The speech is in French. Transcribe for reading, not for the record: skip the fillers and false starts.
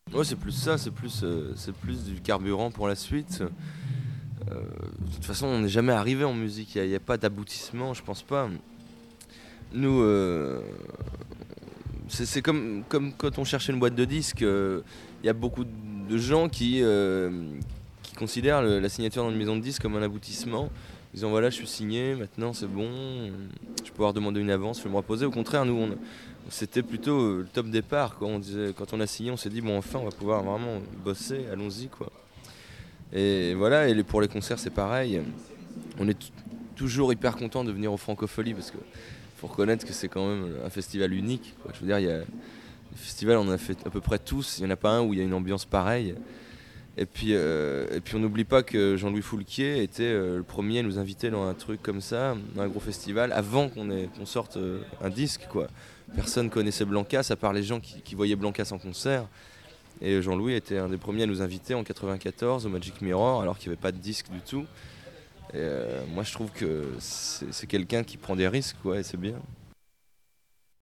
Ouais, c'est plus ça, c'est plus du carburant pour la suite. De toute façon, on n'est jamais arrivé en musique, il n'y a pas d'aboutissement, je pense pas. Nous, c'est comme quand on cherchait une boîte de disques, il y a beaucoup de gens qui considèrent la signature dans une maison de disques comme un aboutissement. Disant voilà, je suis signé, maintenant c'est bon, je vais pouvoir demander une avance, je vais me reposer. Au contraire, nous, c'était plutôt le top départ. Quoi. On disait, quand on a signé, on s'est dit bon, enfin, on va pouvoir vraiment bosser, allons-y. Quoi. Et voilà, pour les concerts, c'est pareil. On est toujours hyper content de venir au Francofolie parce que faut reconnaître que c'est quand même un festival unique. Quoi. Je veux dire, les festivals, on en a fait à peu près tous. Il n'y en a pas un où il y a une ambiance pareille. Et puis on n'oublie pas que Jean-Louis Foulquier était le premier à nous inviter dans un truc comme ça, dans un gros festival, avant qu'on sorte un disque. Quoi. Personne connaissait Blancas, à part les gens qui voyaient Blancas en concert. Et Jean-Louis était un des premiers à nous inviter en 94 au Magic Mirror, alors qu'il n'y avait pas de disque du tout. Et moi je trouve que c'est quelqu'un qui prend des risques, quoi, et c'est bien.